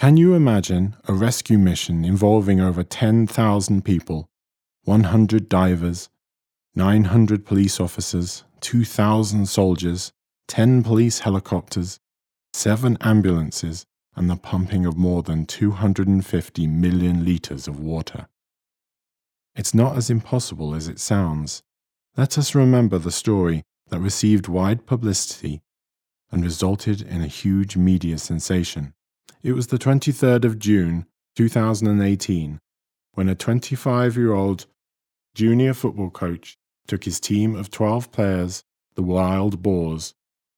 Can you imagine a rescue mission involving over 10,000 people, 100 divers, 900 police officers, 2,000 soldiers, 10 police helicopters, 7 ambulances, and the pumping of more than 250 million litres of water? It's not as impossible as it sounds. Let us remember the story that received wide publicity and resulted in a huge media sensation. It was the 23rd of June, 2018, when a 25-year-old junior football coach took his team of 12 players, the Wild Boars.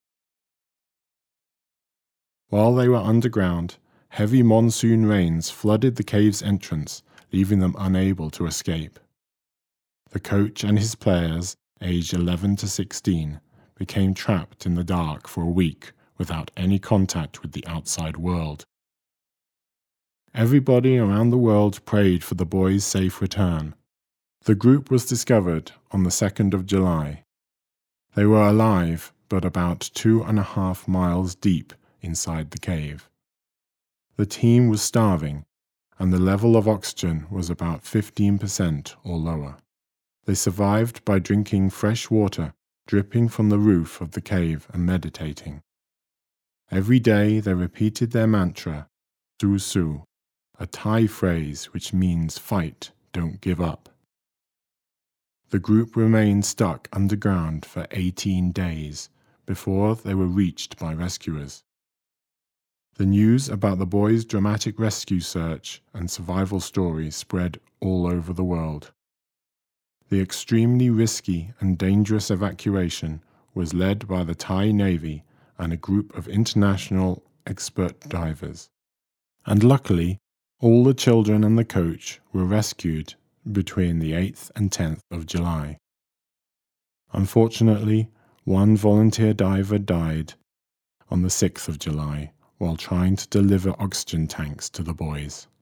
While they were underground, heavy monsoon rains flooded the cave's entrance, leaving them unable to escape. The coach and his players, aged 11 to 16, became trapped in the dark for a week without any contact with the outside world. Everybody around the world prayed for the boys' safe return. The group was discovered on the 2nd of July. They were alive, but about 2.5 miles deep inside the cave. The team was starving, and the level of oxygen was about 15% or lower. They survived by drinking fresh water dripping from the roof of the cave and meditating. Every day they repeated their mantra, Su Su, a Thai phrase which means fight, don't give up. The group remained stuck underground for 18 days before they were reached by rescuers. The news about the boys' dramatic rescue search and survival story spread all over the world. The extremely risky and dangerous evacuation was led by the Thai Navy and a group of international expert divers. And luckily, all the children and the coach were rescued between the 8th and 10th of July. Unfortunately, one volunteer diver died on the 6th of July while trying to deliver oxygen tanks to the boys.